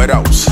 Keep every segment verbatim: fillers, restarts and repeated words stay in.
What else?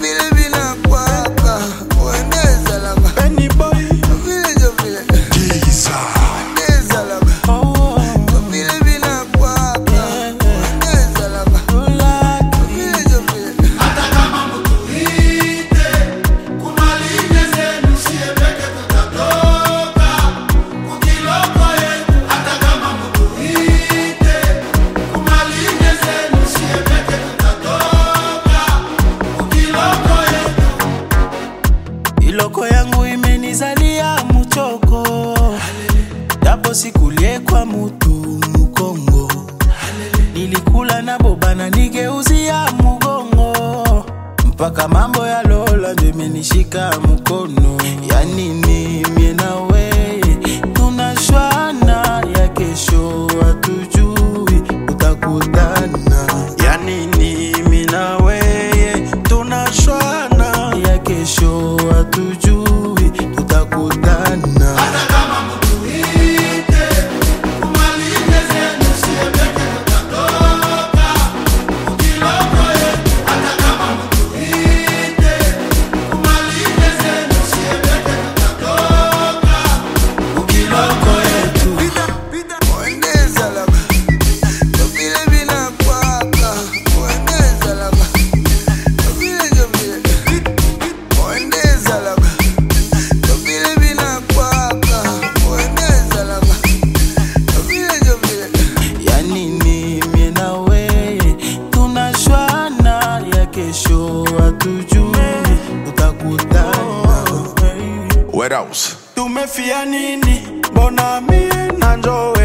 Iloko yangu imenizalia mchoko, japo sikulie kwa mutu mkongo. Nilikula na bobana nigeuzia mugongo, mpaka mambo ya lola ndio imenishika mkono. Yani ni mie na wewe tunashwana, ya kesho hatujui utakutana. Yani ni mie na wewe tunashwana, ya kesho hatujui tutakutana. Hata kama mtuite kumalize zenu siebeke tutatoka ukiloko yetu. Hata kama mtuite kumalize zenu siebeke tutatoka ukiloko yetu. Muendeza laba Jovile bila kwaka. Muendeza laba Jovile jovile Muendeza laba Jovile bila kwaka. Muendeza laba Jovile jovile. Yani ni mie na wewe tunashwana, ya kesho hatujui tutakutana. What else? Tumefia nini? Mbona mie na njoo